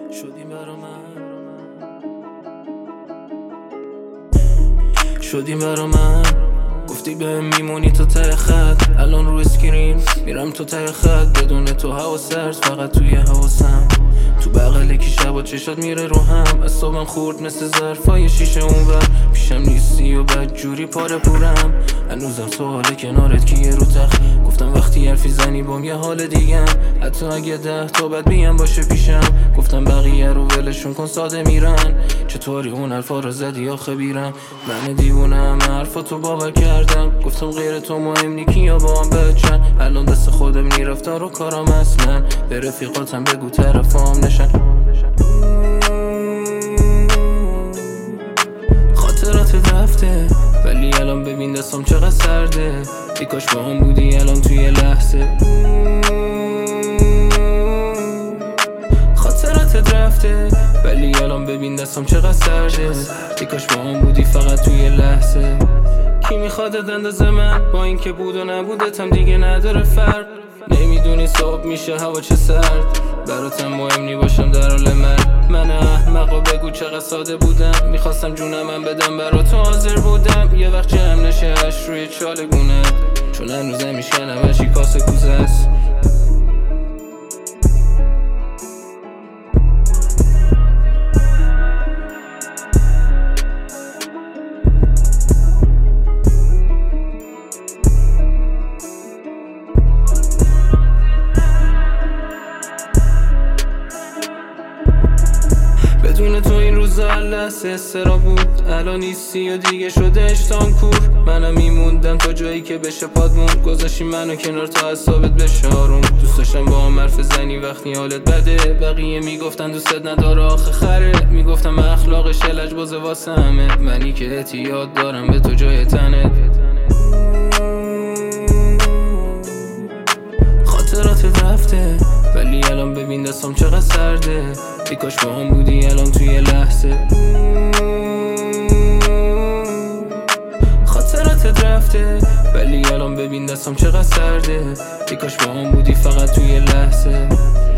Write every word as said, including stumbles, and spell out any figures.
شدی برا من شدی برا من گفتی به میمونی تو ته خط، الان رو اسکرین میرم تو ته خط، بدون تو هوا سرد فقط توی حواسم، تو بغل کی شب چشات میره رو هم، اصابم خورد مثل ظرفای شیشه اونور، پیشم نیستی و بد جوری پاره پورم، هنوزم سوال کنارت کیه رو تخت، گفتم وقتی حرفی زنی بام یه حال دیگم، حتی اگه ده تا بد بیم باشه پیشم، گفتم بقیه رو ولشون کن ساده میرن، چطوری اون حرفا رو زدی آخه بیرم، من دیوونه همه حرفاتو باور کردم، گفتم غیر تو مهم نی کیا با هم بچن، الان دست خودم نی رفتار و کارم اصلا، به رفیقاتم بگو طرفام نشن، خاطرات رفته ولی الان ببین دستم چقدر سرده، ای کاش با هم بودی الان توی لحظه، خاطرات رفته ولی الان ببین دستم چقدر سرده، ای کاش با هم بودی فقط توی لحظه، کی میخواد اندازه من با اینکه بود و نبودتم دیگه نداره فرق، نمیدونی صبح میشه هوا چه سرد، براتم مهم نی باشم در حال من، من احمقا بگو چقدر ساده بودم، میخواستم جونم من بدم برا تو حاضر بودم، یه وقت جمع نشهش روی چاله گونت، چون هنوزم میشکنم هرچی کاسه کوزه است. بدون تو این روزا لحظه استرا بود، الان نیستی و دیگه شده اشتام کور، منم میموندم تا جایی که بشه پادمون، گذاشی منو کنار تا اعصابت بشه آروم، دوست داشتم با هم حرف زنی وقتی حالت بده، بقیه میگفتن دوستت نداره آخه خره، میگفتم اخلاقش لجبازه واسه همه، منی که اعتیاد دارم به تو جای تنت، خاطرات رفته ولی الان ببین دستم چقدر سرده، ای کاش با هم بودی الان توی لحظه، خاطرات رفته ولی الان ببین دستم چقدر سرده، ای کاش با هم بودی فقط توی لحظه.